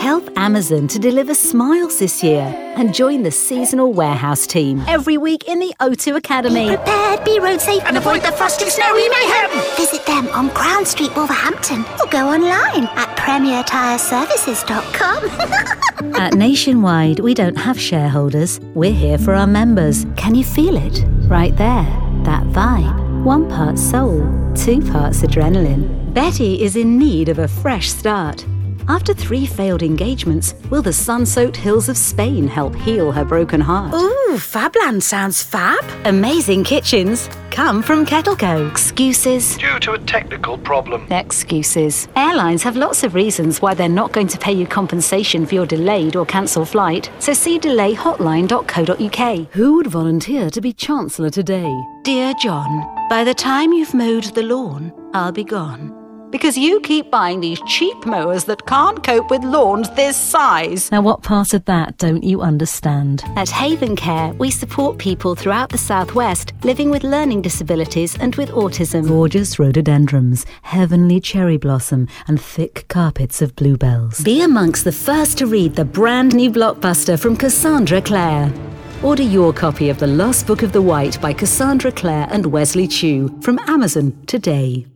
Help Amazon to deliver smiles this year and join the seasonal warehouse team every week in the O2 Academy. Be prepared, be road safe, and avoid the frosty snowy mayhem. Visit them on Crown Street, Wolverhampton, or go online at premiertyreservices.com. At Nationwide, we don't have shareholders. We're here for our members. Can you feel it? Right there. That vibe. 1 part soul, 2 parts adrenaline. Betty is in need of a fresh start. After 3 failed engagements, will the sun-soaked hills of Spain help heal her broken heart? Ooh, Fabland sounds fab. Amazing kitchens come from Kettleco. Excuses. Due to a technical problem. Excuses. Airlines have lots of reasons why they're not going to pay you compensation for your delayed or cancelled flight, so see delayhotline.co.uk. Who would volunteer to be Chancellor today? Dear John, by the time you've mowed the lawn, I'll be gone. Because you keep buying these cheap mowers that can't cope with lawns this size. Now what part of that don't you understand? At Haven Care, we support people throughout the southwest living with learning disabilities and with autism. Gorgeous rhododendrons, heavenly cherry blossom, and thick carpets of bluebells. Be amongst the first to read the brand new blockbuster from Cassandra Clare. Order your copy of The Lost Book of the White by Cassandra Clare and Wesley Chu from Amazon today.